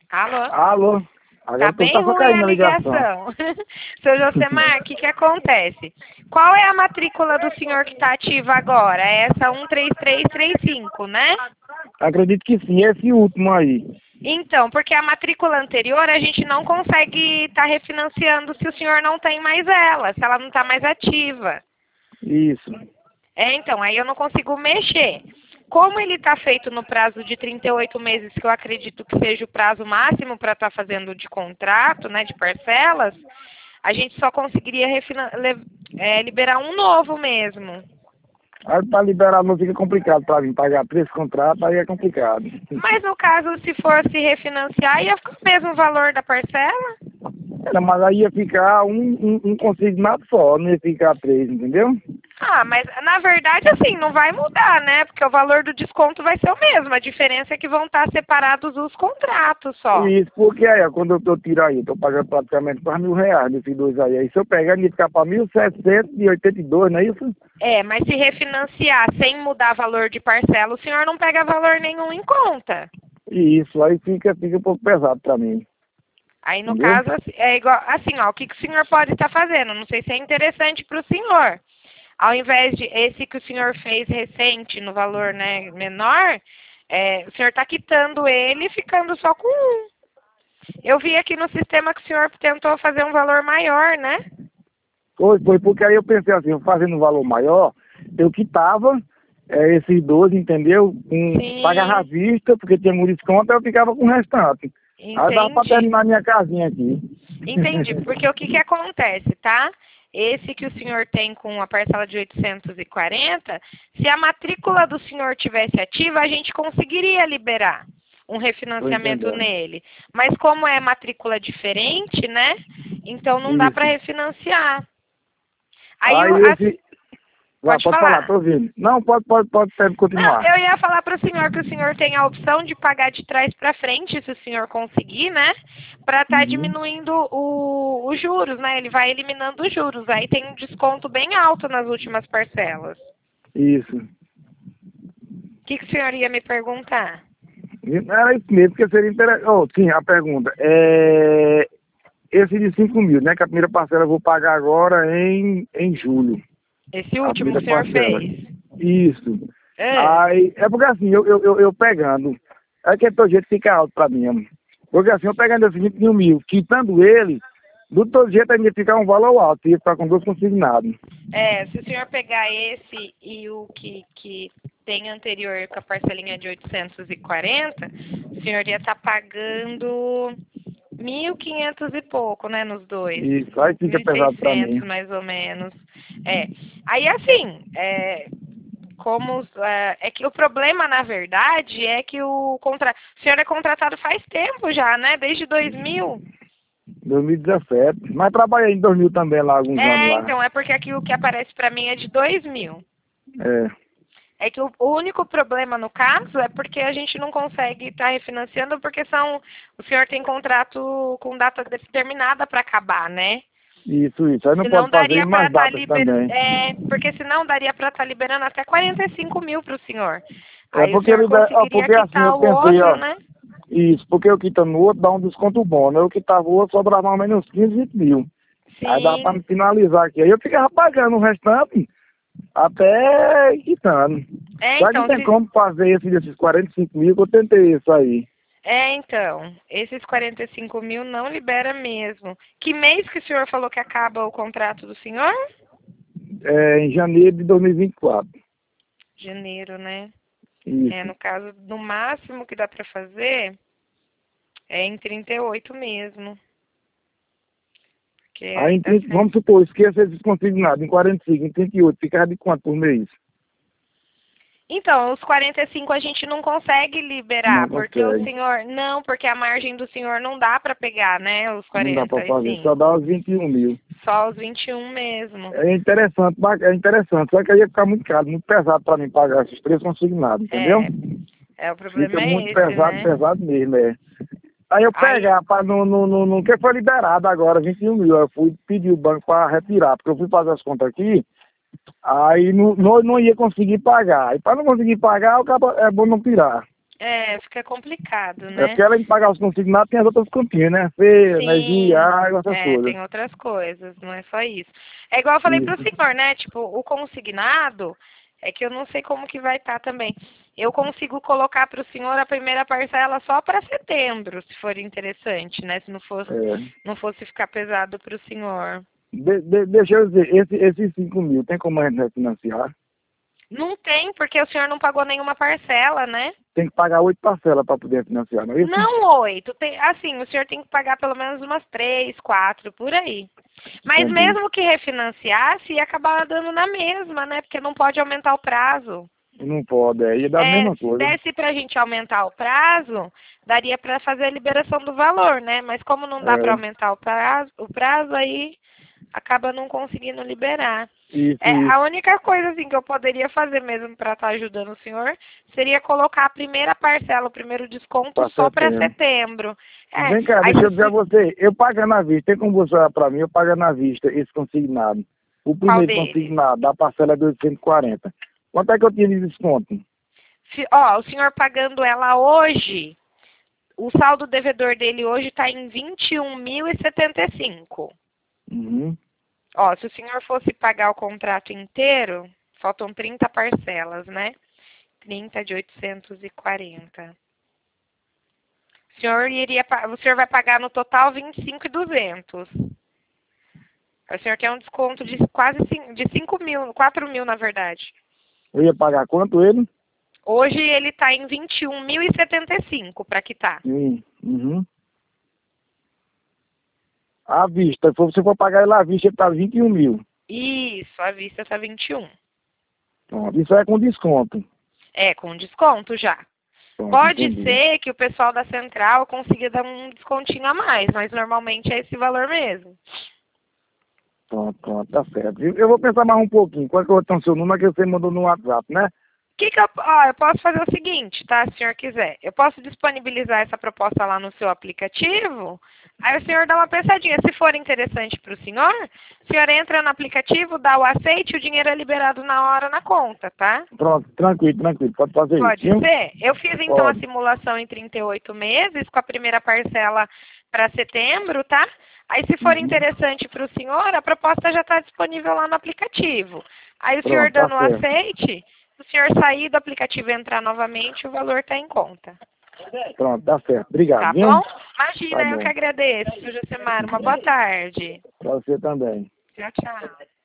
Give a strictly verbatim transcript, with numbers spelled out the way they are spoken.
Alô? Alô? Agora Tá tu bem tá só ruim caindo a na ligação. ligação. Seu Josemar, o que que acontece? Qual é a matrícula do senhor que está ativa agora? É essa um três três três cinco, né? Acredito que sim, esse último aí. Então, porque a matrícula anterior a gente não consegue estar refinanciando se o senhor não tem mais ela, se ela não está mais ativa. Isso. É, então, aí eu não consigo mexer. Como ele está feito no prazo de trinta e oito meses, que eu acredito que seja o prazo máximo para estar fazendo de contrato, né, de parcelas, a gente só conseguiria refina- le- é, liberar um novo mesmo. Aí pra liberar não fica complicado pra mim pagar três contratos, aí é complicado. Mas no caso, se fosse refinanciar, ia ficar o mesmo valor da parcela? Era, mas aí ia ficar um, um, um consignado só, não ia ficar três, entendeu? Ah, mas na verdade, assim, não vai mudar, né? Porque o valor do desconto vai ser o mesmo. A diferença é que vão estar separados os contratos só. Isso, porque aí, ó, quando eu, eu tiro aí, eu tô pagando praticamente quase mil reais nesses dois aí. Aí se eu pegar, ia ficar pra mil setecentos e oitenta e dois, não é isso? É, mas se refinanciar sem mudar valor de parcela, o senhor não pega valor nenhum em conta. E isso, aí fica, fica um pouco pesado pra mim, Aí, no entendeu? caso, assim, é igual, assim, ó, o que, que o senhor pode estar fazendo? Não sei se é interessante para o senhor. Ao invés de esse que o senhor fez recente, no valor, né, menor, é, o senhor está quitando ele e ficando só com um. Eu vi aqui no sistema que o senhor tentou fazer um valor maior, né? Foi, foi porque aí eu pensei assim, eu fazendo um valor maior, eu quitava é, esses doze, entendeu? Com, pagava à Sim, vista, porque tinha muito desconto, aí eu ficava com o restante. Aí dava pra entendi. terminar minha casinha aqui. Entendi, porque o que que acontece, tá? Esse que o senhor tem com a parcela de oitocentos e quarenta, se a matrícula do senhor tivesse ativa, a gente conseguiria liberar um Tô refinanciamento entendendo. nele. Mas como é matrícula diferente, né? Então não dá para Isso. refinanciar. Aí, Aí o- assim, esse. Vá, pode pode falar, falar. tô ouvindo. Não, pode, pode, pode, pode Não, continuar. eu ia falar para o senhor que o senhor tem a opção de pagar de trás para frente, se o senhor conseguir, né? Para estar Uhum. diminuindo o- os juros, né? Ele vai eliminando os juros. Aí tem um desconto bem alto nas últimas parcelas. Isso. O que, que o senhor ia me perguntar? Era isso mesmo, porque seria interessante. Oh, sim, a pergunta. É... Esse de cinco mil, né? Que a primeira parcela eu vou pagar agora em, em julho. Esse A último que primeira o senhor parcela. fez? Isso. É. Aí, é porque assim, eu, eu, eu, eu pegando, é que todo jeito fica alto pra mim, amor. Porque assim, eu pegando esse vinte e um mil, quitando ele, do todo jeito ainda ia ficar um valor alto, ia ficar com dois consignados. É, se o senhor pegar esse e o que, que tem anterior com a parcelinha de oitocentos e quarenta, o senhor ia estar pagando mil e quinhentos e pouco, né, nos dois. Isso, aí fica mil e pesado pra seiscentos mim. mais ou menos. É. Aí, assim, é, como é, é que o problema, na verdade, é que o contra... o senhor é contratado faz tempo já, né? Desde dois mil. dois mil e dezessete. Mas trabalhei em dois mil também lá, alguns anos É, lá. então, é porque aqui o que aparece para mim é de dois mil. É, É que o, o único problema no caso é porque a gente não consegue estar refinanciando porque são o senhor tem contrato com data determinada para acabar, né? isso, isso. Aí não Senão pode fazer daria em para mais estar datas liberando. também. É, porque senão daria para estar liberando até quarenta e cinco mil para o senhor. É Aí o porque, senhor ele dá- ó, conseguiria porque assim eu quitar o pensei, outro, ó, né? isso, porque eu quitando o outro dá um desconto bom, né? Eu quitava o outro sobrava mais ou menos uns quinze, vinte mil. Aí dá pra Sim. me finalizar aqui. Aí eu ficava pagando o restante até quitando. É, Só que não então, tem se, como fazer esse desses quarenta e cinco mil que eu tentei isso aí. é, então, esses quarenta e cinco mil não libera mesmo. Que mês que o senhor falou que acaba o contrato do senhor? É, em janeiro de dois mil e vinte e quatro. Janeiro, né? É, Isso. no caso, no máximo que dá para fazer é em trinta e oito mesmo. Porque Aí aí em tá trinta, sendo. vamos supor, esqueça esses consignados, em quarenta e cinco, em trinta e oito, ficava de quanto por mês? Então, os quarenta e cinco a gente não consegue Não liberar, porque o consegue. senhor. Não, porque a margem do senhor não dá para pegar, né? Os Não dá quarenta pra e fazer, só cinco dá os vinte e um mil. Só os vinte e um mesmo. É interessante, ba- é interessante, só que aí ia ficar muito caro, muito pesado para mim pagar esses três consignados, entendeu? É. É, o Fica problema muito é esse, pesado, né? pesado mesmo, é. Aí eu Aí, pegar, para no, no, no, no que foi liberado agora, vinte e um mil, eu fui pedir o banco para retirar, porque eu fui fazer as contas aqui, aí não, não, não ia conseguir pagar. E para não conseguir pagar, o cabo- é bom não tirar. É, fica complicado, É né? porque além de pagar os consignados, tem as outras continhas, né? Feira, Sim, energia, água, essas é, coisas. tem outras coisas, não é só isso. É igual eu falei pro Isso. senhor, né? Tipo, o consignado, é que eu não sei como que vai estar também. Eu consigo colocar para o senhor a primeira parcela só para setembro, se for interessante, né? Se não fosse, É. não fosse ficar pesado para o senhor. De, de, deixa eu dizer, esse, esses cinco mil, tem como a gente refinanciar? Não tem, porque o senhor não pagou nenhuma parcela, né? Tem que pagar oito parcelas para poder financiar, não é isso? Não oito. Tem, assim, o senhor tem que pagar pelo menos umas três, quatro, por aí. Mas Entendi. mesmo que refinanciasse, ia acabar dando na mesma, né? Porque não pode aumentar o prazo. Não pode, é, ia dar a É, mesma se coisa. desse pra gente aumentar o prazo, daria para fazer a liberação do valor, né? Mas como não dá para É, aumentar o prazo, o prazo aí acaba não conseguindo liberar. isso, É, a isso. única coisa assim que eu poderia fazer mesmo para estar ajudando o senhor seria colocar a primeira parcela, o primeiro desconto Para só para setembro. setembro. É, Vem cá, aí deixa eu se, dizer a você, eu pagando à vista, tem como você olhar para mim, eu pagando à vista esse consignado. O qual primeiro deles? consignado, da parcela é de oitocentos e quarenta. Quanto é que eu tinha de desconto? Se, ó, o senhor pagando ela hoje, o saldo devedor dele hoje está em vinte e um mil e setenta e cinco. Uhum. Ó, se o senhor fosse pagar o contrato inteiro, faltam trinta parcelas, né? trinta de oitocentos e quarenta. O senhor iria, pa- o senhor vai pagar no total vinte e cinco mil e duzentos. O senhor tem um desconto de quase cin- de cinco mil, quatro mil na verdade. Eu ia pagar quanto ele? Hoje ele está em vinte e um mil e setenta e cinco para quitar. Sim. Uhum. À vista, se você for pagar ele à vista, ele está vinte e um mil. Isso, à vista está vinte e um. Pronto, isso é com desconto. É, com desconto já. Pronto, Pode entendi. ser que o pessoal da central consiga dar um descontinho a mais, mas normalmente é esse valor mesmo. Pronto, pronto, tá certo. Eu eu vou pensar mais um pouquinho. Qual é que eu vou ter o seu número que você mandou no WhatsApp, né? Que que eu, ó, eu posso fazer o seguinte, tá? Se o senhor quiser. Eu posso disponibilizar essa proposta lá no seu aplicativo. Aí o senhor dá uma pensadinha. Se for interessante para o senhor, o senhor entra no aplicativo, dá o aceite e o dinheiro é liberado na hora na conta, tá? Pronto, tranquilo, tranquilo. Pode fazer isso, Pode viu? ser? Eu fiz então a Pode. simulação em trinta e oito meses, com a primeira parcela para setembro, tá? Aí, se for Uhum. interessante para o senhor, a proposta já está disponível lá no aplicativo. Aí, o senhor Pronto, tá dando o certo. aceite, se o senhor sair do aplicativo e entrar novamente, o valor está em conta. Pronto, tá certo. Obrigado, Tá viu? bom? Tá Imagina, eu que bom. agradeço, Josemar. Uma boa tarde. Pra você também. Tchau, tchau.